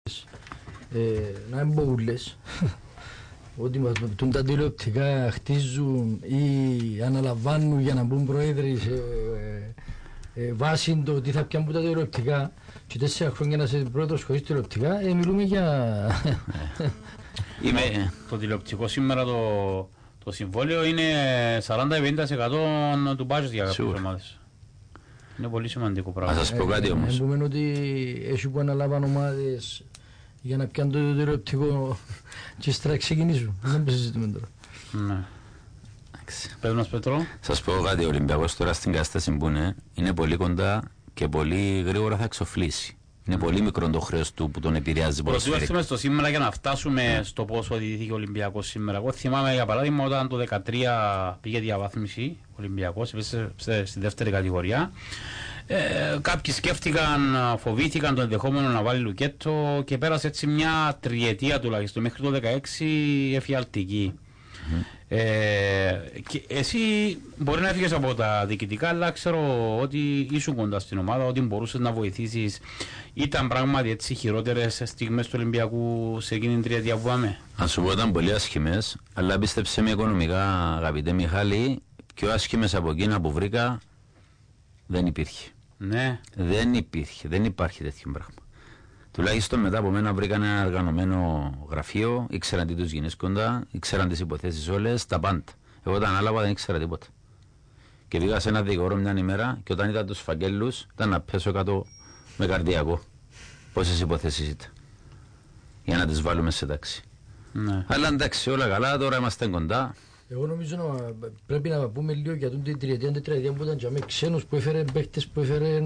να μην πω ούλες, ότι μας πετούν τα τηλεοπτικά, χτίζουν ή αναλαμβάνουν για να μπουν πρόεδροι σε βάση το τι θα πιάνουν τα τηλεοπτικά και 4 χρόνια να είσαι πρόεδρος χωρίς τηλεοπτικά, μιλούμε για... Το τηλεοπτικό σήμερα το συμβόλαιο είναι 40-50% του budget για κάποιες ομάδες. Είναι πολύ σημαντικό πράγμα. Να σας πω κάτι όμως. Επομένως ότι έχει που αναλάβαν ομάδες για να πιάνουν το τηλεοπτικό και στρα ξεκινήσουν. Δεν το συζητούμε τώρα. Ναι. Πες μας Πέτρο. Σας πω κάτι, ο Ολυμπιακός τώρα στην κατάσταση που είναι πολύ κοντά και πολύ γρήγορα θα εξοφλήσει. Είναι πολύ μικρό το χρέος του που τον επηρεάζει πολύ. Προσδιορίσουμε στο σήμερα για να φτάσουμε στο πόσο διηγήθηκε ο Ολυμπιακός σήμερα. Εγώ θυμάμαι για παράδειγμα όταν το 2013 πήγε διαβάθμιση ο Ολυμπιακός, στη δεύτερη κατηγορία. Κάποιοι σκέφτηκαν, φοβήθηκαν το ενδεχόμενο να βάλει λουκέτο και πέρασε έτσι μια τριετία τουλάχιστον μέχρι το 2016 εφιαλτική. Και εσύ μπορεί να έφυγες από τα διοικητικά, αλλά ξέρω ότι ήσουν κοντά στην ομάδα, ότι μπορούσες να βοηθήσεις. Ήταν πράγματι έτσι χειρότερες στιγμές του Ολυμπιακού σε εκείνη την τριετία που πάμε? Αν σου πω ήταν πολύ άσχημες, αλλά πίστεψε με οικονομικά, αγαπητέ Μιχάλη, πιο άσχημες από εκείνα που βρήκα δεν υπήρχε. Ναι. Δεν υπήρχε, δεν υπάρχει τέτοιο πράγμα. Τουλάχιστον μετά από μένα βρήκαν ένα οργανωμένο γραφείο, ήξεραν τι τους γινέσκοντα, ήξεραν τις υποθέσεις όλες, τα πάντα. Εγώ όταν ανάλαβα δεν ήξερα τίποτα. Και πήγα σε ένα δικηγόρο μια ημέρα και όταν είδα τους φακέλους ήταν να πέσω κάτω με καρδιακό. Πόσες υποθέσεις ήταν. Για να τις βάλουμε σε τάξη. Ναι. Αλλά εντάξει, όλα καλά, τώρα είμαστε κοντά. Εγώ νομίζω πρέπει να πούμε λίγο για την τριετία που ήταν και με ξένους που έφερε παίκτες, που έφερε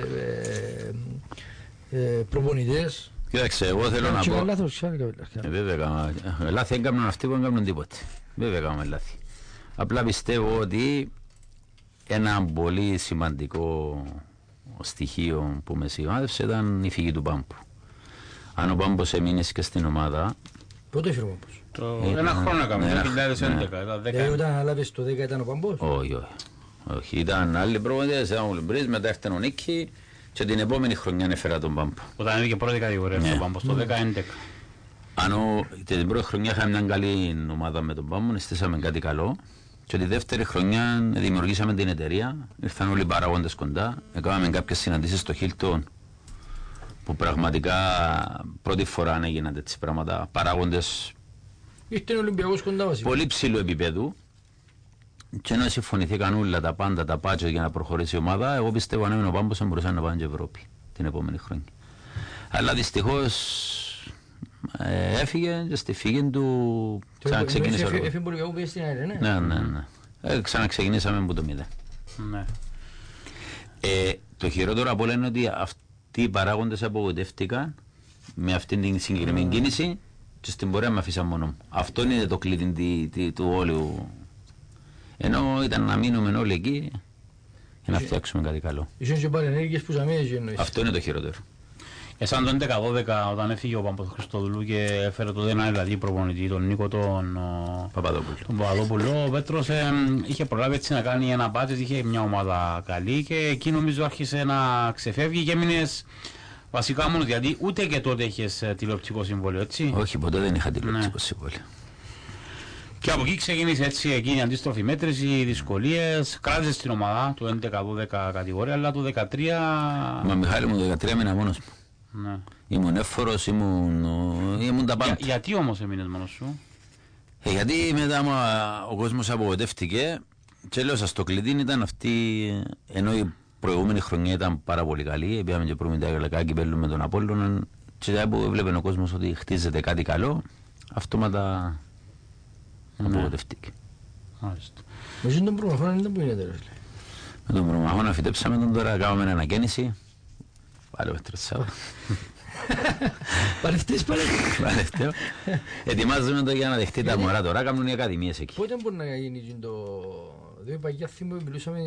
προπονητές. Κοίταξε, εγώ θέλω να πω. Βέβαια, λάθη έκαναν αυτοί που έκαναν τίποτε. Βέβαια, έκαναν λάθη. Απλά πιστεύω ότι ένα πολύ σημαντικό στοιχείο που με σημάδευσε ήταν η φυγή του Πάμπου. Αν ο Πάμπος έμεινε και στην ομάδα. Πότε έφερε ο Πάμπος? Ένα χρόνο έκαμε, το 2011. Όταν ανάλαβες το 10 ήταν ο Πάμπος? Όχι, ήταν άλλοι προπονητές, ήταν ο Λιμπρής, μετά έφτανε ο Νίκη. Και την επόμενη χρονιά έφερα τον Πάμπο. Όταν είναι και πρώτη κατηγορία στον Πάμπο, το 2011. Την πρώτη χρονιά είχαμε μια καλή ομάδα με τον Πάμπο, στήσαμε κάτι καλό. Και τη δεύτερη χρονιά δημιουργήσαμε την εταιρεία, ήρθαν όλοι οι παράγοντες κοντά, έκαναμε κάποιες συναντήσεις στο Hilton, που πραγματικά πρώτη φορά έγιναν τέτοιες πράγματα. Παράγοντες πολύ ψηλού επίπεδου. Και ενώ συμφωνηθήκαν όλα τα πάντα, τα πάτσες για να προχωρήσει η ομάδα, εγώ πιστεύω αν έμεινε ο Πάμπος θα μπορούσαν να πάνε και Ευρώπη την επόμενη χρόνια. Αλλά δυστυχώς έφυγε και στη φύγη του ξαναξεκίνησε ο λόγος. Έφυγε πολύ που πήγε στην ΑΕΡ, ναι. Ξαναξεκινήσαμε από το 0. Ναι. Το χειρότερο από όλα είναι ότι αυτοί οι παράγοντες απογοητεύτηκαν με αυτήν την συγκεκριμένη κίνηση και στην πορεία με αφήσαν μόνο μου. Αυτό είναι το κλειδί του όλου. Ενώ ήταν να μείνουμε όλοι εκεί για να φτιάξουμε κάτι καλό. Ήσουν και παρενέργειες που ζαμίες εννοείς. Αυτό είναι το χειρότερο. Σαν τον 11-12 όταν έφυγε ο Πάμπος Χριστοδουλού και έφερε το ένα δηλαδή προπονητή, τον Νίκο τον Παπαδόπουλο, ο Πέτρος είχε προλάβει έτσι να κάνει ένα μπάτζετ, είχε μια ομάδα καλή και εκεί νομίζω άρχισε να ξεφεύγει και έμεινες βασικά μόνος, γιατί ούτε και τότε είχες τηλεοπτικό συμβόλαιο, έτσι? Όχι, ποτέ δεν είχα τηλεοπτικό συμβόλαιο. Και από εκεί ξεκίνησε έτσι εκείνη η αντίστροφη μέτρηση, οι δυσκολίες, κράτησες την ομάδα του 11-12 κατηγορία, αλλά του 13... Μα Μιχάλη μου το 13 έμεινα μόνος μου. Ναι. Ήμουν εύφορος, ήμουν τα πάντα. Γιατί όμως έμεινες μόνος σου? Γιατί μετά ο κόσμος απογοητεύτηκε και λέω σας το κλειδί ήταν αυτή, ενώ η προηγούμενη χρονιά ήταν πάρα πολύ καλή, πήγαμε και προμηθεία γαλλικά κυπέλλου με τον Απόλλωνα και μετά που έβλεπε ο κόσμος ότι χτίζεται κάτι καλό, αυτόματα απογοητευτήκε. Μάλιστα. Με τον Προμαχώνα ήταν που είναι τώρα. Με τον Προμαχώνα φυτέψαμε τον τώρα, κάναμε ανακαίνιση. Πάλι με τρεσσάω. Παλευτές. Παλευτέω. Ετοιμάζουμε το για να δεχτεί τα μωρά τώρα, κάνουν οι ακαδημίες εκεί. Πότε μπορεί να γίνει το... Δεν είπα για θύμω που μιλούσαμε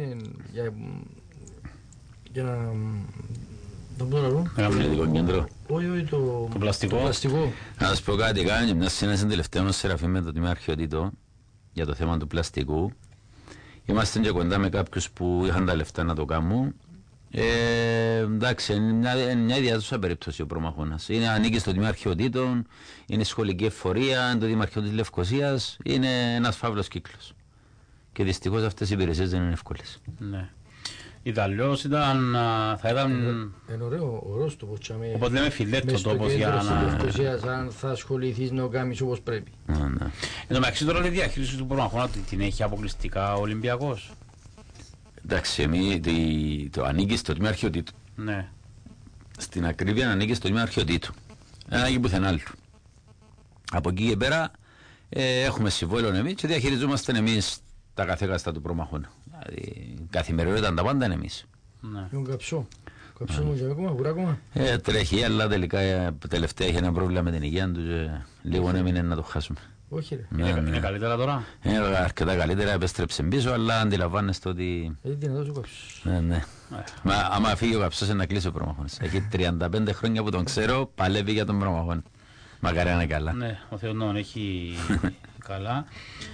για να... Το πολιτικό κέντρο. Όχι, το πλαστικό. Να σας πω κάτι, κάνει μια συνέντευξη τελευταία μας Σεραφή με τον Τιμάρχιο Τίτο για το θέμα του πλαστικού. Είμαστε και κοντά με κάποιους που είχαν τα λεφτά να το κάνουν. Εντάξει, είναι μια ιδιαίτερη περίπτωση ο προμαχώνας. Ανήκει στο Τμήμα Αρχαιοτήτων, είναι σχολική εφορία, το Δημαρχείο της Λευκωσίας, είναι ένας φαύλος κύκλος. Και δυστυχώς αυτές οι υπηρεσίες δεν είναι εύκολες. Ναι. Ιταλιός θα ήταν... Είναι ωραίος το ποτσάμε. Οπότε λέμε φιλέτο τόπος για να... να... Λευκωσίας, αν θα ασχοληθείς να το κάνεις όπως πρέπει. Ναι. Εν τω μεταξύ τώρα η διαχείριση του προμαχώνα την έχει αποκλειστικά ο Ολυμπιακός. Εντάξει, το ανήκει στο Τμήμα Αρχαιοτήτων. Ναι. Στην ακρίβεια ανήκει στο Τμήμα Αρχαιοτήτων. Δεν ανήκει πουθενά άλλου. Από εκεί και πέρα έχουμε συμβόλαιο εμείς και διαχειριζόμαστε εμείς τα καθέκαστα του προμαχώνα. Δηλαδή καθημερινότητα τα πάντα είναι εμείς. Ναι. Τον καψό. Καψό μου και ακόμα, βουρά ακόμα. Τρέχει, αλλά τελικά τελευταία είχε ένα πρόβλημα με την υγεία του και λίγο έμεινε να το χάσουμε. Όχι ρε. Είναι καλύτερα τώρα. Είναι αρκετά καλύτερα, επέστρεψε πίσω, αλλά αντιλαμβάνεστε ότι... Δυνατός ο καψός. Ναι. Μα άμα φύγει ο καψός είναι να κλείσει ο προμαχώνας. Έχει 35 χρόνια που τον ξέρω, παλεύει για τον προμαχώνα. Μακάρι να είναι καλά. Ναι, ο Θεός να έχει καλά.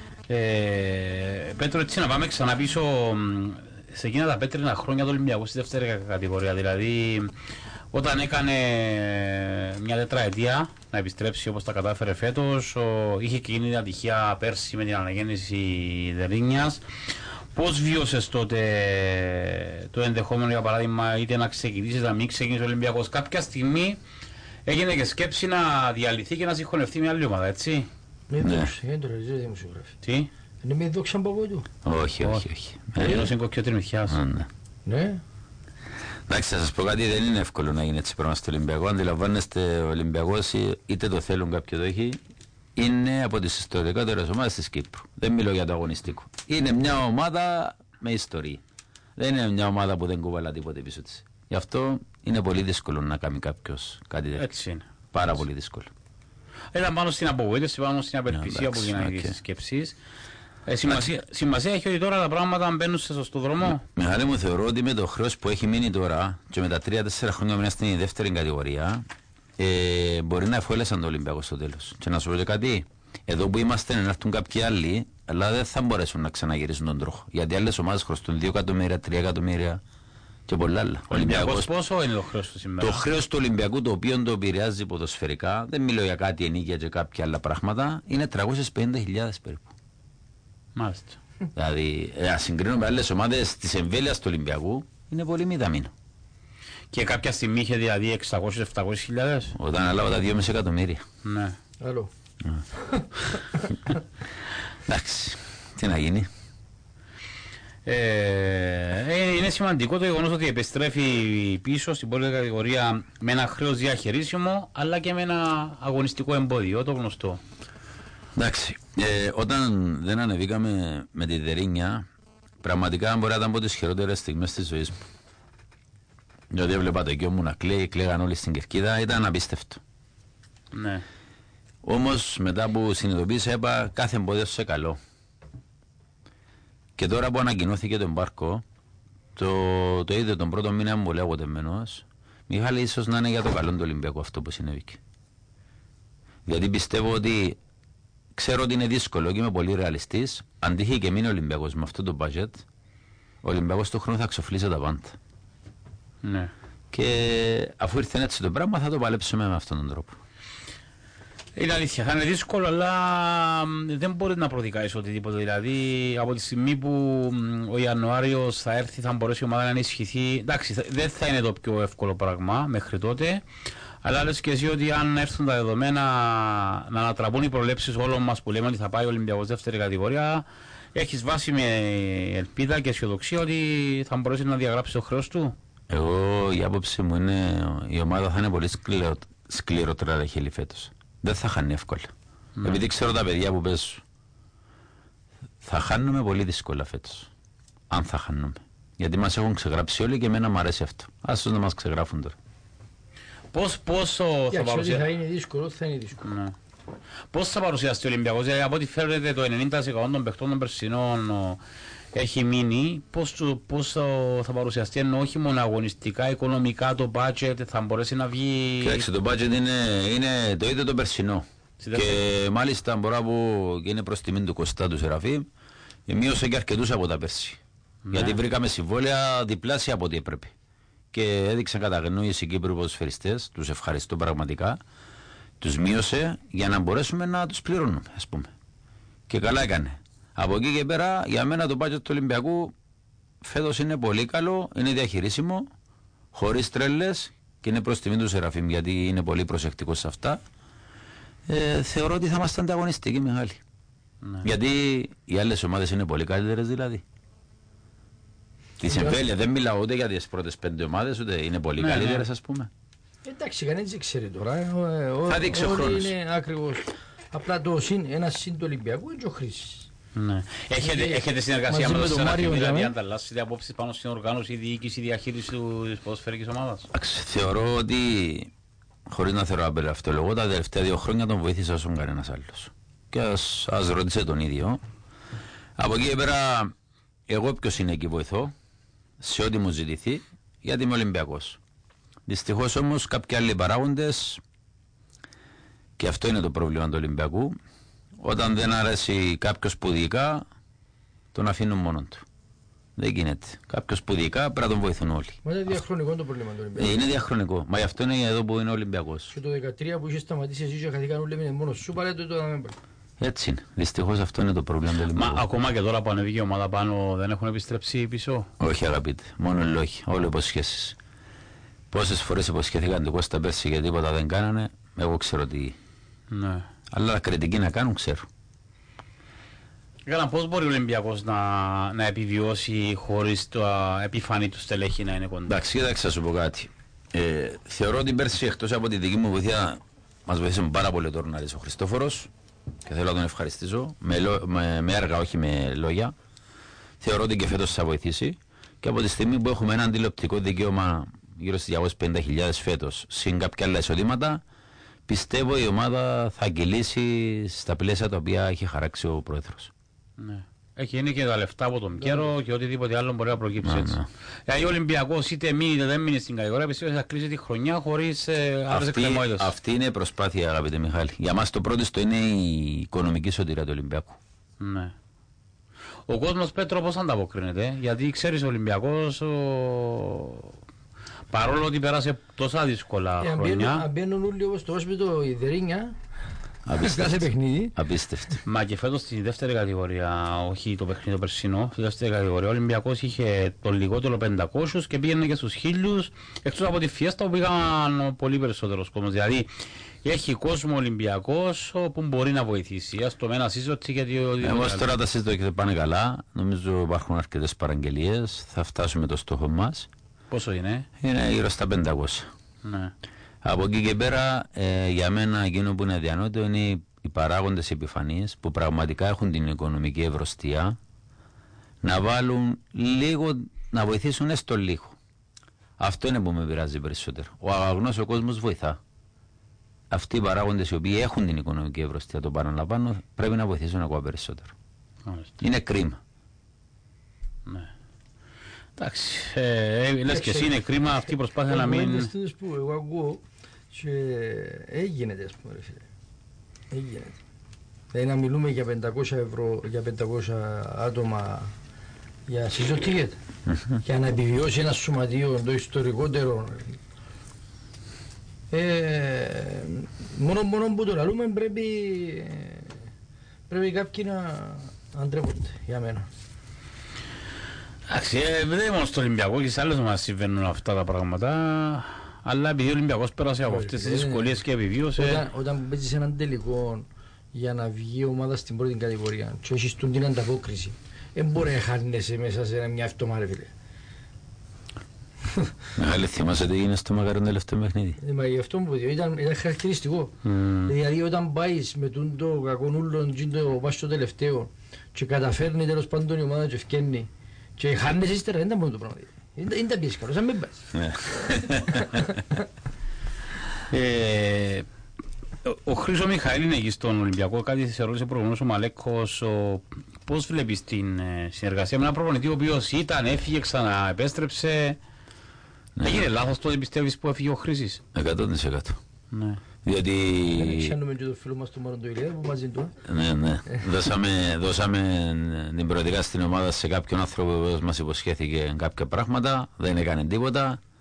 Πέτρο, έτσι να πάμε ξανά πίσω σε εκείνα τα πέτρινα χρόνια του Ολυμπιακού στη δεύτερη κατηγορία. Δηλαδή, όταν έκανε μια τετραετία να επιστρέψει όπως τα κατάφερε φέτος, είχε και γίνει την ατυχία πέρσι με την αναγέννηση Δερίνιας. Πώς βίωσες τότε το ενδεχόμενο, για παράδειγμα, είτε να ξεκινήσεις, είτε να μην ξεκινήσεις ο Ολυμπιακός? Κάποια στιγμή έγινε και σκέψη να διαλυθεί και να συγχωνευτεί μια άλλη ομάδα, έτσι? Με δόξα, δεν το ρεζίζει δημοσιογράφη. Τι? Είναι με δόξα από του. Όχι. Ένωσε κοκκιό Μυθιάς. Ναι. Εντάξει, θα σας πω κάτι, δεν είναι εύκολο να γίνει έτσι πράγμα στο Ολυμπιακό. Αντιλαμβάνεστε, ο Ολυμπιακός, είτε το θέλουν κάποιοι το έχει, είναι από τις ιστορικότερες ομάδες της Κύπρου. Δεν μιλώ για το αγωνιστικό. Είναι μια ομάδα με ιστορία. Δεν είναι μια ομάδα που δεν κουβαλά τίποτε πίσω της. Γι' αυτό είναι πολύ δύσκολο να κάνει κάποιος κάτι τέτοιο. Έτσι είναι. Πάρα πολύ δύσκολο. Ήταν πάνω στην απογοήτευση, πάνω στην απελπισία που γίνανε τις σκέψεις. Σημασία έχει ότι τώρα τα πράγματα μπαίνουν σε σωστό δρόμο. Μεγάλη μου, θεωρώ ότι με το χρέος που έχει μείνει τώρα και με τα 3-4 χρόνια μείνει στην δεύτερη κατηγορία, μπορεί να εφόλεσαν το Ολυμπιακό στο τέλος. Και να σου πω και κάτι, εδώ που είμαστε να έρθουν κάποιοι άλλοι, αλλά δεν θα μπορέσουν να ξαναγυρίσουν τον τροχό. Γιατί άλλες ομάδες χρωστούν 2 εκατομμύρια, 3 εκατομμύρια και πολλά άλλα. Ο Ολυμπιακός πόσο είναι το χρέος του σήμερα? Το χρέος του Ολυμπιακού, το οποίο το επηρεάζει ποδοσφαιρικά, δεν μιλώ για κάτι ενίκεια και κάποια άλλα πράγματα, είναι 350.000 περίπου. Μάλιστα. Δηλαδή, αν συγκρίνουμε με άλλες ομάδες της εμβέλειας του Ολυμπιακού, είναι πολύ μηδαμίνο. Και κάποια στιγμή είχε δηλαδή 600-700.000. Όταν αναλάβω τα 2,5 εκατομμύρια. Ναι. Άλλο. Εντάξει, τι να γίνει. Είναι σημαντικό το γεγονός ότι επιστρέφει πίσω στην πρώτη κατηγορία με ένα χρέος διαχειρίσιμο, αλλά και με ένα αγωνιστικό εμπόδιο, το γνωστό. Εντάξει, όταν δεν ανεβήκαμε με τη Δερίνια, πραγματικά μπορεί να ήταν από τις χειρότερες στιγμές της ζωής μου. Γιατί έβλεπα το γιο μου να κλαίει, κλαίγαν όλοι στην κερκίδα, ήταν απίστευτο. Ναι. Όμως μετά που συνειδητοποίησα, είπα κάθε εμπόδιο σε καλό. Και τώρα που ανακοινώθηκε το εμπάρκο, το είδε τον πρώτο μήνα μου πολύ αγωτεμένος, Μιχάλη, ίσως να είναι για το καλό του Ολυμπιακού αυτό που συνέβηκε. Γιατί πιστεύω ότι ξέρω ότι είναι δύσκολο και είμαι πολύ ρεαλιστής. Αν τύχει και μείνει ο Ολυμπιακός με αυτό το budget, ο Ολυμπιακός του χρόνου θα ξοφλήσει τα πάντα. Ναι. Και αφού ήρθε έτσι το πράγμα, θα το παλέψουμε με αυτόν τον τρόπο. Είναι αλήθεια, θα είναι δύσκολο, αλλά δεν μπορεί να προδικάσεις οτιδήποτε. Δηλαδή, από τη στιγμή που ο Ιανουάριος θα έρθει, θα μπορέσει η ομάδα να ενισχυθεί. Εντάξει, δεν θα είναι το πιο εύκολο πράγμα μέχρι τότε. Αλλά λες και εσύ ότι αν έρθουν τα δεδομένα να ανατραπούν οι προβλέψεις όλων μας που λέμε ότι θα πάει ο Ολυμπιακός δεύτερη κατηγορία, έχεις βάση με ελπίδα και αισιοδοξία ότι θα μπορέσει να διαγράψει το χρέος του? Εγώ η άποψη μου είναι η ομάδα θα είναι πολύ σκληρότερα χείλη φέτος. Δεν θα χάνει εύκολα. Επειδή ξέρω τα παιδιά που παίζουν, θα χάνουμε πολύ δύσκολα φέτος. Αν θα χάνουμε. Γιατί μας έχουν ξεγράψει όλοι και εμένα μου αρέσει αυτό. Ας να μας ξεγράφουν τώρα. Πόσο θα παρουσιαστεί? Θα είναι δύσκολο, θα είναι δύσκολο. Ναι. Πώς θα παρουσιαστεί ο Ολυμπιακός? Δηλαδή, από ό,τι φαίνεται το 90% των παιχτών των περσινών έχει μείνει. Πώς θα παρουσιαστεί, ενώ όχι μόνο αγωνιστικά, οικονομικά, το budget θα μπορέσει να βγει? Κοιτάξτε, το budget είναι το ίδιο το περσινό. Και μάλιστα μπορώ να πω και είναι προς τιμήν του Κωστά του Σεραφείμ, μείωσε και αρκετούς από τα πέρσι. Γιατί βρήκαμε συμβόλαια διπλάσια από ό,τι έπρεπε. και έδειξαν καταγνώριση οι Κύπροι ποδοσφαιριστές, τους ευχαριστώ πραγματικά, τους μείωσε για να μπορέσουμε να τους πληρώνουμε, ας πούμε. Και καλά έκανε. Από εκεί και πέρα, για μένα το budget του Ολυμπιακού φέτος είναι πολύ καλό, είναι διαχειρίσιμο, χωρίς τρέλες και είναι προς τιμή του Σεραφείμ γιατί είναι πολύ προσεκτικός σε αυτά. Θεωρώ ότι θα είμαστε ανταγωνιστικοί μεγάλοι. Ναι. Γιατί οι άλλες ομάδες είναι πολύ καλύτερες δηλαδή. Τη εμβέλεια δεν μιλάω ούτε για τις πρώτες 5 ομάδες, ούτε είναι πολύ καλύτερες ας πούμε. Εντάξει, κανένας δεν ξέρει τώρα. Θα δείξει ο χρόνος. Είναι ακριβώς. Απλά ένα συν του Ολυμπιακού είναι και ο Χρήσης. Ναι. Έχετε συνεργασία με τον Σεραφείμ, δηλαδή ανταλλάσσετε απόψεις πάνω στην οργάνωση, διοίκηση, διαχείριση της ποδοσφαιρικής ομάδας? Θεωρώ ότι, χωρίς να θέλω απελευθερω, τα τελευταία 2 χρόνια τον βοήθησα όσο κανένας άλλος. Και ας ρώτησε τον ίδιο. Από εκεί πέρα, εγώ ποιος είναι εκεί βοηθώ, σε ό,τι μου ζητηθεί, γιατί είμαι Ολυμπιακός. Δυστυχώς όμως κάποιοι άλλοι παράγοντες, και αυτό είναι το πρόβλημα του Ολυμπιακού, όταν δεν αρέσει κάποιος σπουδικά, τον αφήνουν μόνον του. Δεν γίνεται. Κάποιος σπουδικά πρέπει να τον βοηθούν όλοι. Μα είναι διαχρονικό το πρόβλημα του Ολυμπιακού. Είναι διαχρονικό. Μα γι' αυτό είναι εδώ που είναι ο Ολυμπιακός. Και το 2013 που είχε σταματήσει εσύ και χαθήκαν όλοι με μόνος σου, πάλι το είδαμε. Έτσι είναι. Δυστυχώς αυτό είναι το πρόβλημα του Ολυμπιακού. Μα ακόμα και τώρα που ανεβήκε η ομάδα πάνω δεν έχουν επιστρέψει πίσω? Όχι αγαπητέ. Μόνο λόγοι. Όλο υποσχέσεις. Πόσες φορές υποσχέθηκαν τον Κώστα πέρσι και τίποτα δεν κάνανε, εγώ ξέρω τι. Ναι. Αλλά κριτική να κάνουν, ξέρω. Πώς μπορεί ο Ολυμπιακός να επιβιώσει χωρίς το επιφανή του στελέχη να είναι κοντά? Εντάξει, κοίταξε να σου πω κάτι. Θεωρώ ότι πέρσι εκτός από τη δική μου βοήθεια μας βοήθησε πάρα πολύ τώρα να ο Χριστόφορος και θέλω να τον ευχαριστήσω με έργα, όχι με λόγια. Θεωρώ ότι και φέτος θα βοηθήσει και από τη στιγμή που έχουμε ένα τηλεοπτικό δικαίωμα γύρω στις 250.000 φέτος συν κάποια άλλα εισοδήματα, πιστεύω η ομάδα θα κυλήσει στα πλαίσια τα οποία έχει χαράξει ο πρόεδρος. Ναι. Είναι και τα λεφτά από τον καιρό και οτιδήποτε άλλο μπορεί να προκύψει έτσι. Δηλαδή ο Ολυμπιακός είτε μείνει είτε δεν μείνει στην κατηγορία, πιστεύω θα κλείσει τη χρονιά χωρίς άλλες εκκρεμότητες. Αυτή είναι η προσπάθεια, αγαπητέ Μιχάλη. Για μας το πρώτο είναι η οικονομική σωτηρία του Ολυμπιακού. Ναι. Ο κόσμος, Πέτρο, πώς ανταποκρίνεται? Γιατί ξέρεις ο Ολυμπιακός παρόλο ότι πέρασε τόσα δύσκολα χρόνια. Αν μπαίνουν όλοι όπως το όσπιτο η Δερίνια, κάθε παιχνίδι. Απίστευτο. Μα και φέτος στη δεύτερη κατηγορία, όχι το παιχνίδι το περσινό, στη δεύτερη κατηγορία ο Ολυμπιακός είχε τον λιγότερο 500 και πήγαινε και στους 1000, εκτός από τη Φιέστα που πήγαν πολύ περισσότερος κόσμος. Δηλαδή έχει κόσμο Ολυμπιακός που μπορεί να βοηθήσει. Ας το με ένα σύζωτη γιατί... Εγώ τώρα τα σύζωτη και πάνε καλά. Νομίζω υπάρχουν αρκετές παραγγελίες. Θα φτάσουμε το στόχο μας. Πόσο είναι? Είναι γύρω στα 500. Ναι. Από εκεί και πέρα, για μένα εκείνο που είναι αδιανόητο είναι οι παράγοντες επιφανείς που πραγματικά έχουν την οικονομική ευρωστία να βάλουν λίγο, να βοηθήσουν έστω λίγο. Αυτό είναι που με πειράζει περισσότερο. Ο αγνός ο κόσμος βοηθά. Αυτοί οι παράγοντες οι οποίοι έχουν την οικονομική ευρωστία, το παραλαμβάνω, πρέπει να βοηθήσουν ακόμα περισσότερο. Είναι κρίμα. Ναι. Εντάξει, λες και εσύ είναι κρίμα αυτή η προσπάθεια να μην... που εγώ ακούω και έγινε, ας πούμε, ρε φίλε. Έγινε. Δηλαδή να μιλούμε για 500 ευρώ, για 500 άτομα για season ticket. Για να επιβιώσει ένα σωματείο το ιστορικότερο. Μόνο που το λαλούμε πρέπει κάποιοι να αντρέπονται για μένα. Εντάξει, δεν είναι μόνο στο Ολυμπιακό και σε άλλες μας συμβαίνουν αυτά τα πράγματα, αλλά επειδή ο Ολυμπιακός πέρασε από αυτές τις δυσκολίες και επιβίωσε... Όταν παίζεις έναν τελικό για να βγει η ομάδα στην πρώτη κατηγορία και έχεις την ανταπόκριση, δεν μπορεί να χάνεσαι μέσα σε μια εβδομάδα, φίλε. Μεγάλη θυμάσαι τι έγινε στο Μακαρόν τελευταίο παιχνίδι. Μα γι' αυτό μου πω, ήταν χαρακτηριστικό. Δηλαδή όταν πάεις με το κακονούλον και το πας στο τελευταίο και καταφέρνει τέλος πάντων η ομάδα και ευκένει και χάνεσαι ύστερα, δεν ήταν μόνο το πράγμα. Δεν τα πιέσεις καλώς, αν μην πας. Ο Χρήστο Μιχαήλ είναι εκεί στον Ολυμπιακό, κάτι σε ρώτησε προηγουμένως ο Μαλέκος. Πώς βλέπεις την συνεργασία με έναν προπονητή ο οποίος ήταν, έφυγε, ξαναεπέστρεψε? Έγινε λάθος τότε πιστεύεις που έφυγε ο Χρήστης? 100%. Ναι. Διότι... Δεν ξέρουμε και το φίλο μας του Μάρον του Ηλία που μαζί του. Ναι. Δώσαμε την προεδρία στην ομάδα σε κάποιον άνθρωπο που μας υποσχέθηκε κάποια πράγματα, δεν έκανε τίποτα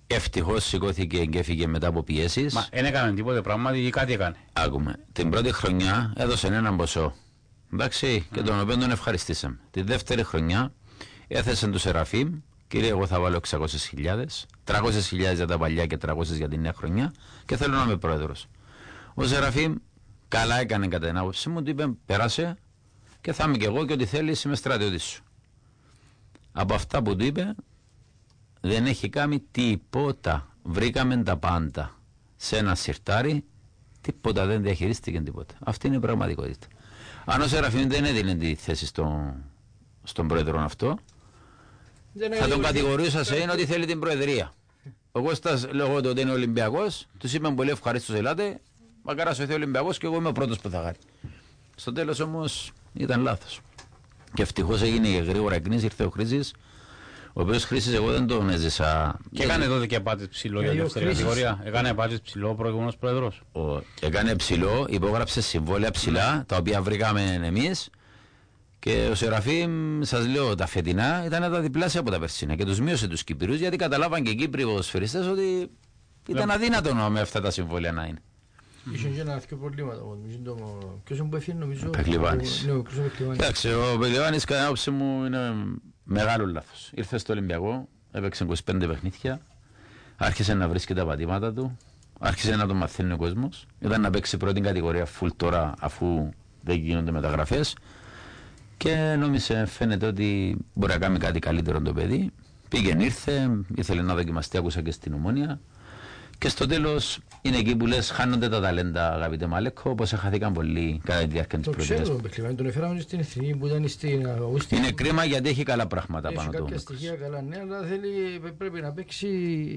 Ευτυχώς σηκώθηκε και έφυγε μετά από πιέσεις. Μα δεν έκανε τίποτε πράγματι ή κάτι έκανε. Άκουμε. Την πρώτη χρονιά έδωσε έναν ποσό. Εντάξει, και τον οποίο τον ευχαριστήσαμε. Τη δεύτερη χρονιά έθεσε του Σεραφείμ, κύριε, εγώ θα βάλω 600.000, 300.000 για τα παλιά και 300 για τη νέα χρονιά και θέλω να είμαι πρόεδρος. Ο Σεραφείμ καλά έκανε κατά την άποψή μου, του είπε περάσε και θα είμαι κι εγώ και ό,τι θέλεις είμαι στρατιώτης σου. Από αυτά που του είπε δεν έχει κάνει τίποτα. Βρήκαμε τα πάντα σε ένα σιρτάρι, τίποτα, δεν διαχειρίστηκε τίποτα. Αυτή είναι η πραγματικότητα. Αν ο Σεραφείμ δεν έδινε τη θέση στον πρόεδρο αυτό, θα τον κατηγορούσα σε είναι ότι θέλει την προεδρία. Ο Κώστας λόγω του ότι είναι Ολυμπιακός, τους είπαν πολύ ευχαρίστως ελάτε, μακάρι σωθεί ο Ολυμπιακός και εγώ είμαι ο πρώτος που θα χάρει. Στο τέλος όμως ήταν λάθος. Και ευτυχώς έγινε γρήγορα εκκίνηση, ήρθε ο Χρήσης, ο οποίος Χρήσης εγώ δεν τον έζησα. Και έκανε τότε και απάτης ψηλό για δεύτερη κατηγορία. Έκανε απάτης ψηλό ο προηγούμενος πρόεδρος. Έκανε ψηλό, υπόγραψε συμβόλαια ψηλά, τα οποία βρήκαμε εμείς. Και ο Σεραφείμ, σας λέω, τα φετινά ήταν τα διπλάσια από τα περσίνα και τους μείωσε τους Κύπριους γιατί καταλάβαν και οι Κύπροι ποδοσφαιριστές ότι ήταν αδύνατο με αυτά τα συμβόλαια να είναι. Είχε και ένα δύο προβλήματα. Ποιος είναι που έφυγε νομίζω. Πεκλιβάνης. Εντάξει, ο Πεκλιβάνης κατά την άποψη μου είναι μεγάλο λάθος. Ήρθε στο Ολυμπιακό, έπαιξε 25 παιχνίδια, άρχισε να βρίσκει τα πατήματα του, άρχισε να τον μαθαίνει ο κόσμος. Ήταν να παίξει πρώτη κατηγορία full τώρα αφού δεν γίνονται μεταγραφές. Και νόμιζε, φαίνεται ότι μπορεί να κάνει κάτι καλύτερο το παιδί. Πήγαινε, ήρθε, ήθελε να δοκιμαστεί, άκουσα και στην Ομόνια. Και στο τέλος είναι εκεί που λες χάνονται τα ταλέντα, αγαπητέ Μαλέκο, όπως χαθήκαν πολλοί κατά τη διάρκεια της πρωτεύουσας. Το ξέρω, Πεκλιβάνη, τον έφεραμε στην Εθνική που ήταν στην Αγούστη. Είναι κρίμα γιατί έχει καλά πράγματα πάνω του. Έχει κάποια στοιχεία καλά, ναι, αλλά πρέπει να παίξει,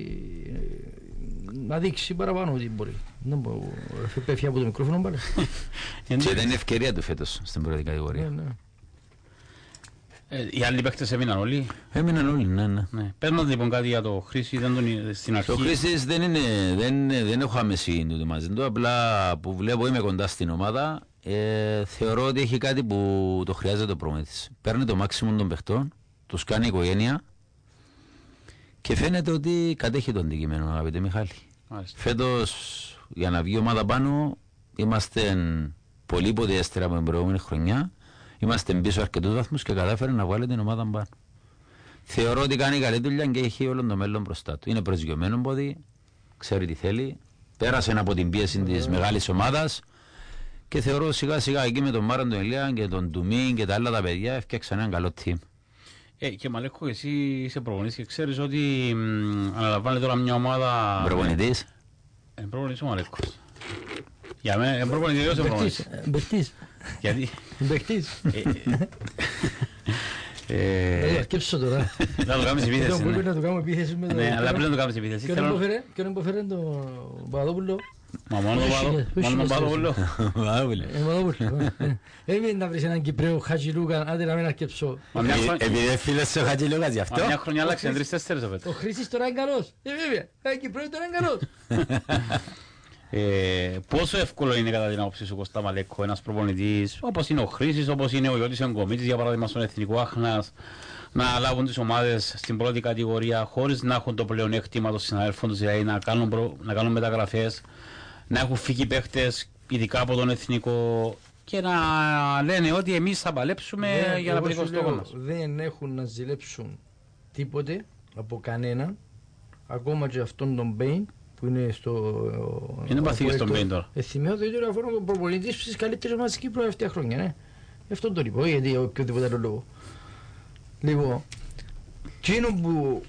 να δείξει παραπάνω ότι μπορεί. Πέφτει από το μικρόφωνο πάλι. Και δεν είναι ευκαιρία του φέτος στην πρώτη κατηγορία. Οι άλλοι παίκτες έμειναν όλοι. Έμειναν όλοι, ναι. Πες μας λοιπόν κάτι για το Χρήση, δεν τον στην αρχή. Το Χρήσης δεν έχω άμεση του μαζί του, απλά που βλέπω είμαι κοντά στην ομάδα, θεωρώ ότι έχει κάτι που το χρειάζεται ο προμηθευτής. Παίρνει το μάξιμουμ των παιχτών, τους κάνει οικογένεια και φαίνεται ότι κατέχει το αντικείμενο, αγαπητέ Μιχάλη. Μάλιστα. Φέτος για να βγει η ομάδα πάνω είμαστε πολύ υποδειέστερα από την προηγούμενη χρονιά. Είμαστε πίσω αρκετούς βαθμούς και κατάφερε να βγάλει την ομάδα πάνω. Θεωρώ ότι κάνει καλή δουλειά και έχει όλο το μέλλον μπροστά του. Είναι προσγειωμένο πόδι, ξέρει τι θέλει, πέρασε από την πίεση της μεγάλης ομάδας και θεωρώ σιγά σιγά εκεί με τον Μάραν τον Ηλία και τον Τουμί και τα άλλα τα παιδιά έφτιαξαν ένα καλό team. Και Μαλέκο, εσύ είσαι προπονητής και ξέρεις ότι αναλαμβάνει τώρα μια ομάδα. Προπονητής. Προπονητής ο Μαλέκος. Για μένα είναι προπονητής ο Μπεχτής. Γιατί. Μπεχτής. Σκέψω τώρα. Να το κάνεις επίθεση. Πρέπει να το κάνουμε επίθεση με το. Ναι, αλλά πλέον το κάνεις επίθεση. Ποιον εμποφέρε τον Παπαδόπουλο. Μα μόνο τον Παπαδόπουλο. Έμεινε να βρεις έναν Κυπρέο Χατζηλούκα, άντε να μην αρκεψώ. Επειδή φίλος ο Χατζηλούκας γι' αυτό. Μια χρονιά άλλαξε 3-4 ο Πέτρος. Ο Χρήστης τώρα είναι καλός. Βέβαια, ο Κυπρέο τώρα είναι καλός. Πόσο εύκολο είναι κατά την άποψη σου, Κώστα Μαλέκο, ένας προπονητής όπως είναι ο Χρήσης, όπως είναι ο Ιώτης Εγκομίτης για παράδειγμα στον Εθνικό Άχνας, να λάβουν τις ομάδες στην πρώτη κατηγορία χωρίς να έχουν το πλεονέκτημα των συναδέλφων τους, δηλαδή να κάνουν μεταγραφές, να έχουν φύγει παίχτες ειδικά από τον Εθνικό και να λένε ότι εμείς θα παλέψουμε για να πετύχουμε στο στόχο μας. Δεν έχουν να ζηλέψουν τίποτε από κανέναν, ακόμα και αυτόν τον Μπέιν που είναι στο. Είναι παθήκες στον Μπέιν τώρα. Θυμίζω το ίδιο αφορά τον προπονητή στις καλύτερες ομάδες της Κύπρου αυτά χρόνια, ναι. Αυτό τον είπα, γιατί οποιοδήποτε άλλο λόγο. Λοιπόν, εκείνο που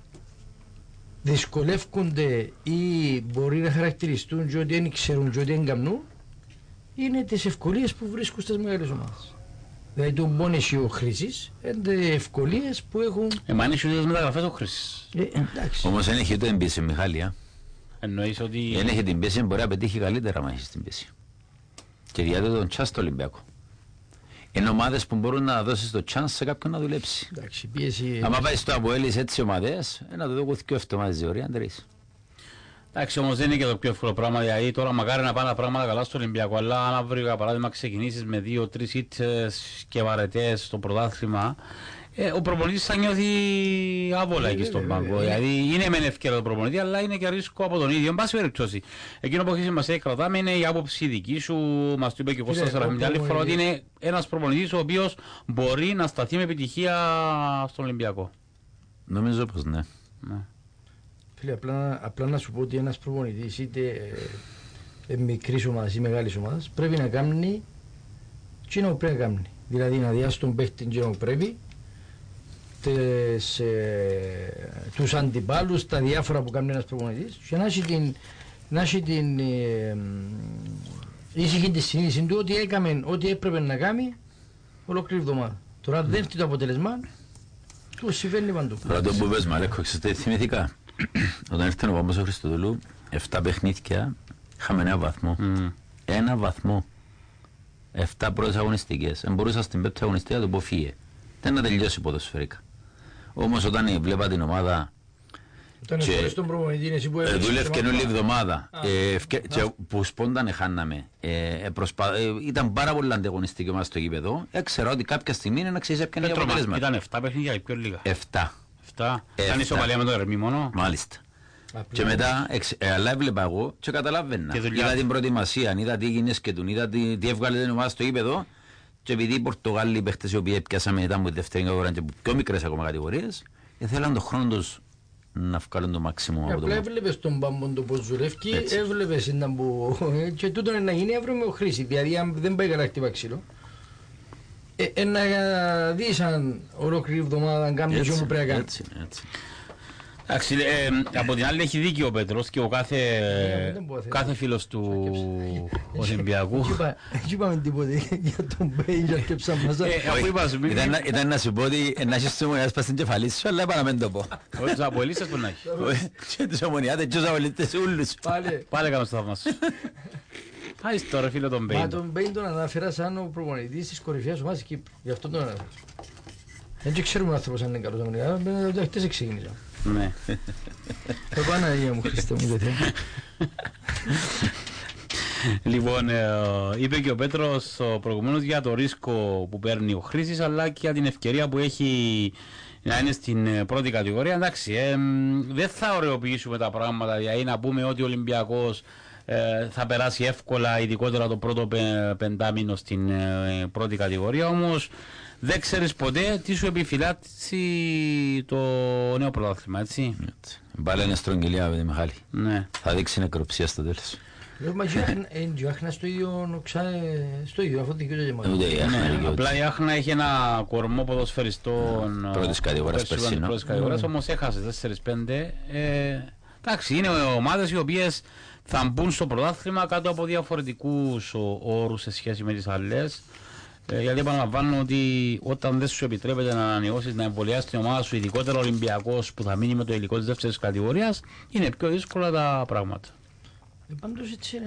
δυσκολεύονται ή μπορεί να χαρακτηριστούν και ότι δεν ξέρουν και ότι δεν κάνουν, είναι τις ευκολίες που βρίσκουν στις μεγάλες ομάδες. Δηλαδή τον πόνεσαι ο Χρήσης, είναι ευκολίες που έχουν. Μα είναι και μεταγραφές ο Χρήσης. Όμως δεν έχει ούτε εμπίση, Μιχάλη. Εννοείς ότι. Δεν έχει την πίεση, μπορεί να πετύχει καλύτερα αν έχει την πίεση. Και διάτε τον τσάς στο Ολυμπιακό. Είναι ομάδες που μπορούν να δώσεις το chance σε κάποιον να δουλέψει. Εντάξει, πίεση. Αν πάει στο Αποέλης έτσι ομάδες, να το δω και 7 ομάδες διορία, τρεις. Εντάξει, όμως δεν είναι και το πιο εύκολο πράγμα, δηλαδή τώρα μακάρι να πάνε τα πράγματα καλά στο Ολυμπιακό, αλλά αν αύριο για παράδειγμα ξεκινήσεις με 2-3 ήττες και βαρετές στο πρωτάθλημα, ο προπονητής θα νιώθει άβολα εκεί στον πάγκο. Δηλαδή είναι μεν ευκαιρία το προπονητή, αλλά είναι και ρίσκο από τον ίδιο. Εν πάση περιπτώσει, εκείνο που έχει σημασία κρατάμε είναι η άποψη δική σου. Μας το είπε και ο Κώστας Ραφμιτή άλλη φορά ότι είναι ένας προπονητής ο οποίος μπορεί να σταθεί με επιτυχία στον Ολυμπιακό. Νομίζω πως ναι. Φίλε, απλά να σου πω ότι ένας προπονητής είτε μικρής ομάδας ή μεγάλης ομάδας πρέπει να κάνει εκείνο που πρέπει να κάνει. Δηλαδή να διάσει τον παίχτη εκείνο που πρέπει, τους αντιπάλους, τα διάφορα που κάνει ένας προπονητής και να έχει την ήσυχη τη συνείδηση του ότι έκαμε ό,τι έπρεπε να κάνει ολόκληρη εβδομάδα. Τώρα δεν έρθει το αποτέλεσμα, του συμβαίνει παντού. Τώρα το που πες Μαρέκο, ξέρετε θυμηθήκα. Όταν ήρθε ο Παμπός ο Χριστοδούλου, 7 παιχνίδια, είχαμε 1 βαθμό. 1 βαθμό. 7 πρώτες αγωνιστικές. Αν μπορούσα στην πέμπτη αγωνιστική να το πω φύγε. Δεν να τελειώσει ποδοσφαιρικά. Όμως όταν βλέπα την ομάδα και δούλευκε όλη εβδομάδα και που σπόνταν χάναμε, ήταν πάρα πολύ ανταγωνιστική ομάδα στο γήπεδο, έξερα ότι κάποια στιγμή είναι να ξέρεις έπιανε για αποτέλεσμα. Ήταν 7 παιχνίδια ή πιο λίγα. 7. Ήταν ισοπαλία με το Ερμή μόνο. Μάλιστα. Και μετά, αλλά έβλεπα εγώ και καταλάβαινα. Είδα την προετοιμασία, είδα τι γίνες και τον, είδα τι έβγαλε την ομάδα στο γήπεδο. Και επειδή οι Πορτογάλοι παίχτες οι οποίοι πιάσαμε μετά από τη δεύτερη κατηγορία και πιο μικρές ακόμα κατηγορίες, ήθελαν τον χρόνο τους να βγάλουν το μάξιμο από το απλά έβλεπες τον Πάμπον το πως ζουρεύκει, έβλεπες και τούτο είναι να γίνει αύριο με ο Χρήση. Δηλαδή αν δεν πάει καλά χτύπα ξύλο, να δεις αν ολόκληρη εβδομάδα αν κάνει το που πρέπει να κάνει. Εντάξει, από την άλλη έχει δίκιο ο Πέτρος και ο κάθε φίλος του Ολυμπιακού. Δεν είπαμε τίποτε για τον Μπέι, για το ψαμάζα. Ήταν να σου πω ότι να έχεις τους ομονιάδες πας στην κεφαλή σου, αλλά είπα να μην το πω. Όχι τους απολύστες που να έχει. Και τους ομονιάδες και τους απολύστες ούλους. Πάλι έκαμε στο θαύμα σου. Άις τώρα φίλο τον Μπέι. Μα τον Μπέι τον ανάφερα σαν ο προπονητής της κορυφαίας ομάδας Κύπρου. Γι' αυτό τον ανάφερα. Δεν ξέρουμε άνθρωπος αν είναι καλός ομονιάδες, χτες ξεκίνησα. Ναι. Το Παναγία μου, Χριστέ μου, δεν θέλει. Λοιπόν, είπε και ο Πέτρος προηγουμένως για το ρίσκο που παίρνει ο Χρήσης, αλλά και για την ευκαιρία που έχει να είναι στην πρώτη κατηγορία. Εντάξει, δεν θα ωρεοποιήσουμε τα πράγματα, δηλαδή να πούμε ότι ο Ολυμπιακός θα περάσει εύκολα, ειδικότερα το πρώτο πεντάμινο στην πρώτη κατηγορία, όμως δεν ξέρεις ποτέ τι σου επιφυλάσσει το νέο πρωτάθλημα, έτσι. Πάλι είναι στρογγυλιά, παιδί Μιχάλη. Ναι. Θα δείξει νεκροψία στο τέλος. Μα η Άχνα στο ίδιο, αυτό δικαιούται και μόνο. Απλά η Άχνα έχει ένα κορμό ποδοσφαιριστών πρώτης κατηγορίας περσινό. Όμως έχασε 4-5. Εντάξει, είναι ομάδες οι οποίες θα μπουν στο πρωτάθλημα κάτω από διαφορετικούς όρους σε σχέση με τις άλλες. Γιατί επαναλαμβάνω ότι όταν δεν σου επιτρέπεται να ανανεώσεις, να εμβολιάσεις την ομάδα σου, ειδικότερα ο Ολυμπιακός που θα μείνει με το υλικό της δεύτερης κατηγορίας, είναι πιο δύσκολα τα πράγματα. Πάντως έτσι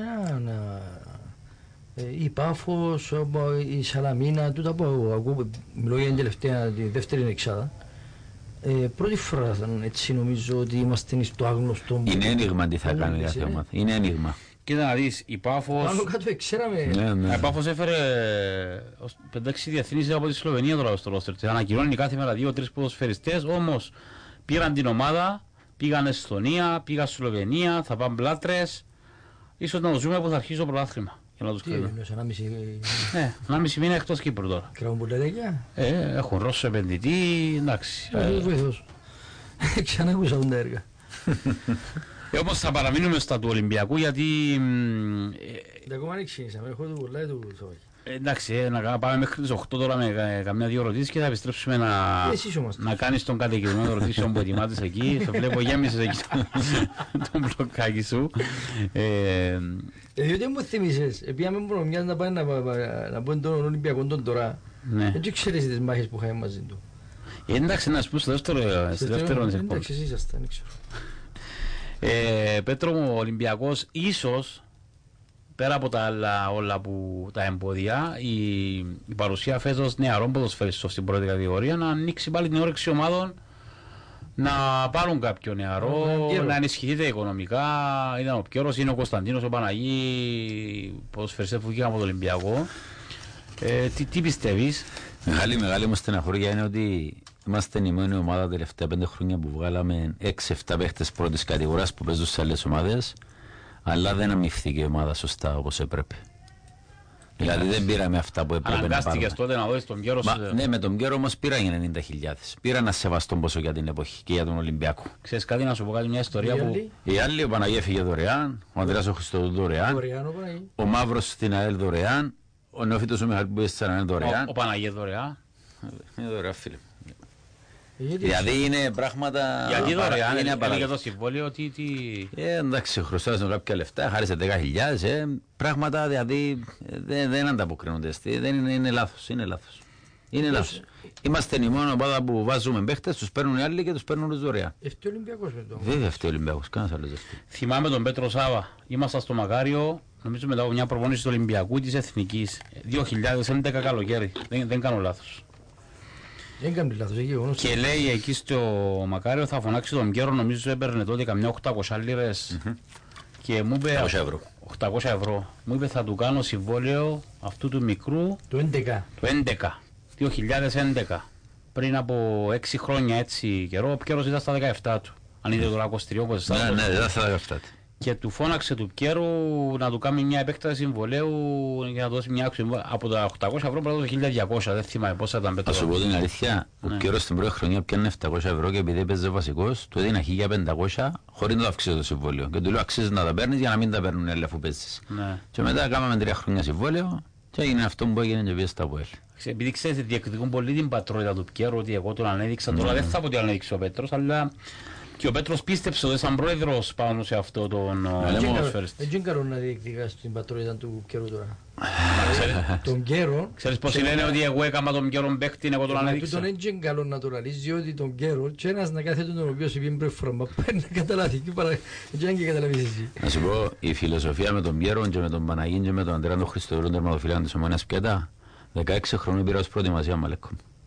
η Πάφος, η Σαλαμίνα, τούτα που ακούω, μιλώ για την τελευταία, τη δεύτερη εξάδα. Πρώτη φορά έτσι νομίζω ότι είμαστε στο άγνωστο. Είναι ένιγμα τι θα κάνει κάθε ομάδα. Είναι ένιγμα. Κοίτα να δεις, η Πάφος... Πάνω κάτω ξέραμε. Η Πάφος έφερε 5-6 διεθνείς από τη Σλοβενία τώρα στο ρόστερ. Ανακοινώνει κάθε μέρα 2-3 ποδοσφαιριστές, όμως πήραν την ομάδα, πήγαν Εστονία, πήγαν Σλοβενία, θα πάνε Πλάτρες. Ίσως να το ζούμε που θα αρχίσει το πρωτάθλημα. Τι εννοείς, 1,5 μήνα εκτός Κύπρου τώρα. Κράβουν πουλερέκια. Έχουν Ρώσο επενδυτή, εντάξει. Βοηθός. Ξανά ακούσα τα έργα. Όμως θα παραμείνουμε στα του Ολυμπιακού γιατί... Δεν ακόμα δεν ξεκίνησαμε, έχω το πουλάει του Θόβακη. Εντάξει, να πάμε μέχρι τις 8 τώρα με καμιά δύο ερωτήσεις και θα επιστρέψουμε να κάνεις τον κατοικημένο ερωτήσεων που ετοιμάζεις εκεί. Σε βλέπω γέμισες εκεί τον μπλοκάκι σου. Διότι μου θυμίσες, επειδή με προνομιάς να πάει να πω τον Ολυμπιακό τον τώρα, δεν ξέρεις τις μάχες που είχαμε μαζί του. Εντάξει, να σου πω στο δεύτερο εντάξει, εσύ ήσασταν, δεν ξέρω. Πέτρο μου, ο Ολυμπιακός ίσως πέρα από τα άλλα όλα τα εμπόδια, η παρουσία φέτος νεαρών ποδοσφαιριστών στην πρώτη κατηγορία να ανοίξει πάλι την όρεξη ομάδων να πάρουν κάποιο νεαρό, να ενισχυθείτε οικονομικά. Ήταν ο Πιόρος, είναι ο Κωνσταντίνος, ο Παναγί, ποδοσφαιριστές που βγήκαν από το Ολυμπιακό. Τι πιστεύεις? Μεγάλη μου στεναχώρια είναι ότι Είμαστε η μόνη ομάδα τα τελευταία 5 χρόνια που βγάλαμε 6-7 παίχτες πρώτης κατηγορίας που παίζουν σε άλλες ομάδες, αλλά δεν αμυφθήκε η ομάδα σωστά όπως έπρεπε. Δηλαδή δεν πήραμε αυτά που έπρεπε να πάρουμε. Αναγκάστηκες τότε να δώσεις τον καιρό. Ναι, με τον καιρό όμως πήραν 90.000. Πήρα ένα σεβαστό ποσό για την εποχή και για τον Ολυμπιακό. Ξέρεις κάτι, να σου πω κάτι, μια ιστορία που... Οι άλλοι, ο Παναγία έφυγε δωρεάν, ο Ανδρέας ο Χριστοδούλου δωρεάν, ο Μαύρος στην ΑΕΛ δωρεάν, ο Νεόφυτος ο Μιχάλης που στην ΑΕΛ δωρεάν. Ο Παναγία δωρεάν. Είναι δωρεάν, φίλε. Δηλαδή είναι πράγματα... Γιατί δωρεάν, είναι για το συμβόλαιο, τι... Εντάξει, χρωστάς με κάποια λεφτά, χάρισε 10.000, πράγματα δηλαδή δεν ανταποκρίνονται, είναι λάθος, είναι λάθος. Είναι λάθος. Είμαστε η μόνη ομάδα που βάζουμε παίχτες, τους παίρνουν οι άλλοι και τους παίρνουν τους δωρεάν. Ευτεί ο Ολυμπιακός με το. Βέβαια ευτεί ο Ολυμπιακός, κανένας άλλος δεν ευτεί. Θυμάμαι τον Πέτρο Σάβα, ήμασταν στο Μακάριο, νομίζω μετά από μια προπόνηση του Ολυμπιακού της Εθνικής, 2011 καλοκαίρι, δεν κάνω λάθος. Δεν κάνει λάθος, έχει γεγονός. Και λέει εκεί στο Μακάριο θα φωνάξει τον Κέρο, νομίζω έπαιρνε τότε καμιά 800 λίρες και μου είπε 800 ευρώ. Μου είπε θα του κάνω συμβόλαιο αυτού του μικρού Το 11. 2011. Πριν από 6 χρόνια έτσι καιρό, ο Κέρος ήταν στα 17 του. Αν είδε τώρα κοστριό όπως ήταν. Ναι, ήταν στα 17 του. Και του φώναξε του Πιέρου να του κάνει μια επέκταση συμβολέου για να δώσει μια άξιο. Από τα 800 ευρώ πρέπει να δώσει 1.200. Δεν θυμάμαι πόσα ήταν πέτρο. Θα σου πω την αλήθεια. Ο Πιέρος την πρώτη χρονιά πιάνε 700 ευρώ και επειδή έπαιζε βασικός, του έδινα 1.500 χωρίς να το αυξήσει το συμβόλαιο. Και του λέω αξίζει να τα παίρνεις για να μην τα παίρνουν όλοι αφού παίζεις. Και μετά κάναμε 3 χρόνια συμβόλαιο και έγινε αυτό που έγινε και πήγε στα ΑΠΟΕΛ. Επειδή ξέρετε, διεκδικούν πολύ την πατρότητα του Πιέρου, ότι εγώ τον ανέδειξα. Τώρα δεν θα πω ότι ανέδειξε ο Πέτρος, αλλά. Και ο Πέτρος πίστεψε ότι σαν πρόεδρος πάνω σε αυτό τον ποδοσφαιριστή. Δεν είναι να διεκδικάς την πατρότητα του Κέρου τώρα. Τον Κέρο... Ξέρεις πως λένε ότι εγώ έκανα τον Κέρο παίκτη, εγώ τον ανέδειξα. Τον είναι καλό να το λαλείς, διότι τον Κέρο και ένας να κάθεται τον οποίο σε πιέν πρώτη φορά. Μα παίρνει να καταλάβει και αν και καταλαβείς εσύ. Να σου πω, η φιλοσοφία με τον Κέρο και με τον Παναγίν και με τον Αντρέα τον Χριστοδούλου τερματοφυλάκη της Ομόνιας Πιέτα, 16 χρόνια πήρα ως προετοιμασία Μαλέκο.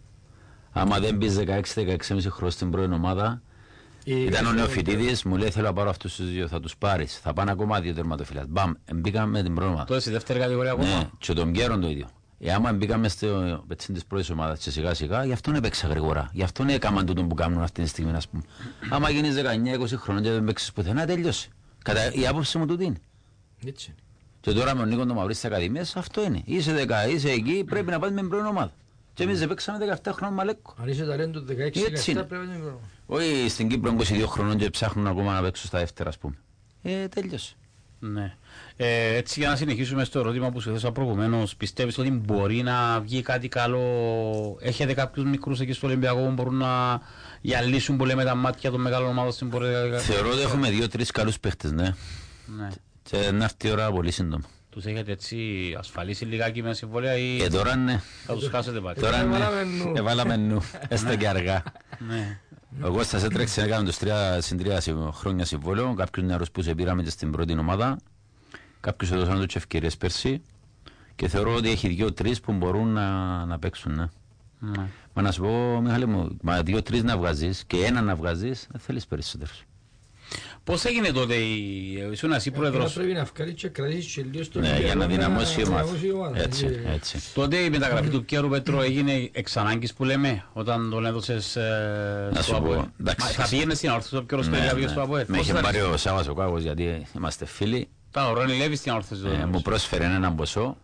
Άμα δεν πεις 16-16,5 χρόνια στην πρώτη ομάδα, ήταν ο Νεοφυτίδης, μου λέει θέλω να πάρω αυτούς τους δύο, θα τους πάρεις, θα πάνε ακόμα 2 τερματοφυλάκες. Μπαμ, μπήκαμε με την πρώτη ομάδα. Τότε στη δεύτερη κατηγορία ακόμα. Ναι, και τον Κέρον το ίδιο. Άμα μπήκαμε στο πετσίν της πρώτης ομάδας και σιγά σιγά, γι' αυτόν έπαιξα γρήγορα. Γι' αυτόν έκαναν τούτο που κάνουν αυτή τη στιγμή, ας πούμε. Άμα γίνεις 19-20 χρόνια και δεν παίξεις πουθενά, τέλειωσε. Η άποψη μου τούτη είναι. Έτσι. Και τώρα με τον Νίκο το Μαυρί στις ακαδημίες, αυτό είναι. Είσαι εκεί, πρέπει να πας με την πρώτη ομάδα. Και εμείς παίξαμε 17 χρόνια Μαλέκο. Αν είσαι ταλέντο 16-17 πρέπει να είναι πρώτο. Όχι στην Κύπρο 22 χρονών και ψάχνουν ακόμα να παίξουν στα δεύτερα, ας πούμε. Τέλειωσε. Ναι. Έτσι για να συνεχίσουμε στο ερώτημα που σου έδωσα προηγουμένως, πιστεύεις ότι μπορεί να βγει κάτι καλό? Έχετε κάποιους μικρούς εκεί στο Ολυμπιακό που μπορούν να γυαλίσουν που λέμε τα μάτια των μεγάλων ομάδων στην πορεία? Θεωρώ ότι έχουμε 2-3 καλούς παίχτες, ναι. Και να έρθει η ώρα πολύ σύντομα. Τους έχετε έτσι ασφαλίσει λιγάκι με συμβόλαια ή τώρα ναι. Θα τους χάσετε πάλι? Τώρα ναι. Εβάλαμε νου. Έστω και αργά. Ο Κώστας έτρεξε να κάνουμε τους 3 χρόνια συμβόλαιο. Κάποιους νεαρούς που σε πήραμε και στην πρώτη ομάδα. Κάποιους έδωσαν τους ευκαιρίες πέρσι. Και θεωρώ ότι έχει 2-3 που μπορούν να παίξουν. Ναι. Μα να σου πω, Μιχάλη μου, 2-3 να βγάζεις και 1 να βγάζεις, δεν θέλεις περισσότερους. Πώς έγινε τότε, ήσουν εσύ πρόεδρος? Πρέπει να βγάλεις και κρατήσεις και λίγο στο ναι, για να δυναμώσει η ομάδα. Έτσι. Τότε η μεταγραφή του Πιέρου Πέτρο έγινε εξ ανάγκης που λέμε, όταν τον έδωσες στο ΑΠΟΕ. Θα πήγαινε στην όρθωση ο Πιέρος πήγε στο ΑΠΟΕ? Με είχε πάρει ο Σάββας ο Κάγος γιατί είμαστε φίλοι. Ο Ρόνι Λέβης στην όρθωση. Μου πρόσφερε έναν ποσό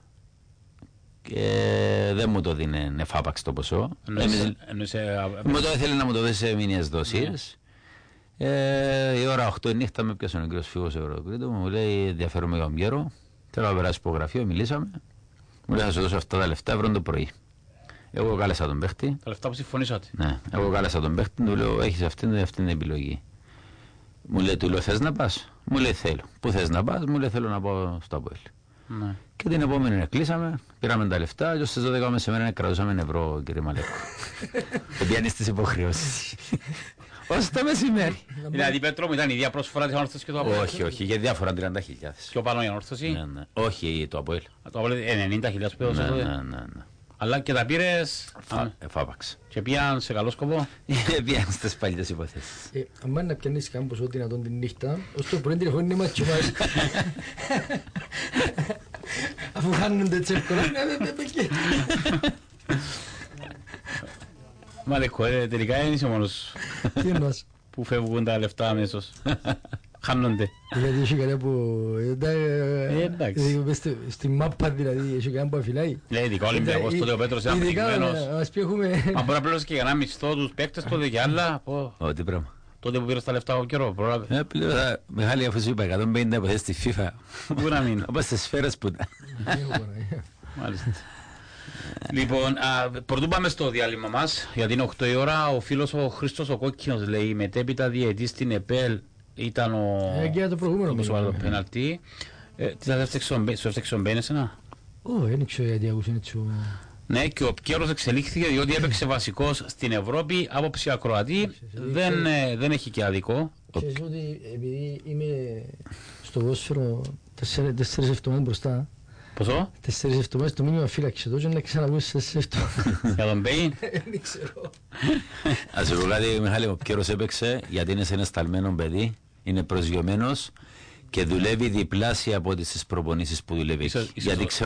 και δεν μου το δίνει εφάπαξ το ποσό. Μου το ήθελε να μου το δώσει σε μηνιαίες δόσεις. Η ώρα 8 η νύχτα με πιάσανε ο κύριος Φίγος Ευρωκρήτου, μου λέει ενδιαφέρομαι για τον Πιέρο, θέλω να περάσει υπογραφείο, μιλήσαμε, μου λέει θα σου δώσω αυτά τα λεφτά ευρώ το πρωί. Εγώ κάλεσα τον παίχτη. Τα λεφτά που συμφωνήσατε? Ναι, εγώ κάλεσα τον παίχτη, του λέω έχεις αυτή την επιλογή. Μου λέει, του λέω θες να πας? Μου λέει θέλω. Πού θες να πας? Μου λέει θέλω να πάω στο ΑΠΟΕΛ. Ναι. Και την επόμενη κλείσαμε, πήραμε τα λεφτά και στις 12 μεσημέρι κρατούσαμε ευρώ, κύριε Μαλέκο. Επιάνεις τις υποχρεώσεις. Ως το μεσημέρι. Δηλαδή Πέτρο μου ήταν η ίδια πρόσφορα της ανόρθωσης και το ΑΠΟΕΛ? Όχι, για διάφορα 30.000. Πιο πάνω η ανόρθωση? Ναι. Όχι το ΑΠΟΕΛ. Το ΑΠΟΕΛ 90.000 που έδωσε τότε? Ναι. Αλλά και τα πήρες εφάπαξ. Και πήγαν σε καλό σκοπό? Πήγαν στις παλιές υποθέσεις. Αν να πιάνεις κάμπος ό,τι δυνατόν την νύχτα, ως το πρωί τηλεφώνει μας και μας. Αφού χάνονται έτσι εύκολα. Μα τελικά δεν είσαι μόνος Τι εννοάς? που φεύγουν τα λεφτά αμέσως. Χάνονται. Γιατί έχει κανένα που... Εντάξει. Στη μάπα δηλαδή έχει κανένα που αφιλάει. Λέει ειδικά ο Ολυμπιακός τότε ο Πέτρος ήταν πρικημένος. Ας πει έχουμε... Μα μπορεί να πληρώσει και για ένα μισθό τους παίκτες τότε και άλλα. Ό,τι πράγμα. Τότε που πήρε τα λεφτά ο καιρό. Πλήρωσα, Μιχάλη, αφού σου είπα 150 υποθέσεις στη FIFA. Πού να μείνω. Όπως στις σφαίρες που ήταν. Μάλιστα. Λοιπόν, πρωτού πάμε στο διάλειμμα μας, γιατί είναι 8 η ώρα, ο φίλος ο Χρήστος ο Κόκκινος λέει μετέπειτα διαιτής στην ΕΠΕΛ ήταν και το προηγούμενο το πέναλτι. Τι θα έφταξε ο Μπέιν εσένα? Δεν ξέρω γιατί άκουσαν έτσι. Ναι, και ο Πκέρος εξελίχθηκε διότι έπαιξε βασικός στην Ευρώπη, άποψη ακροατή, δεν έχει και αδικό. Ξέρεις ότι επειδή είμαι στο ποδόσφαιρο 4 εβδομάδες μπροστά. Πόσο? 4 εβδομάδες το μήνυμα φύλαξε τόσο να ξαναβούσεις 4 εβδομάδες. Για τον Μπέιν? Δεν ξέρω. Ας σου πω κάτι, Μιχάλη, ο Πκέρος έπαιξε γιατί είναι σε ένα σταλμένο παιδί, είναι προσγειωμένος και δουλεύει διπλάσια από τις προπονήσεις που δουλεύει. Γιατί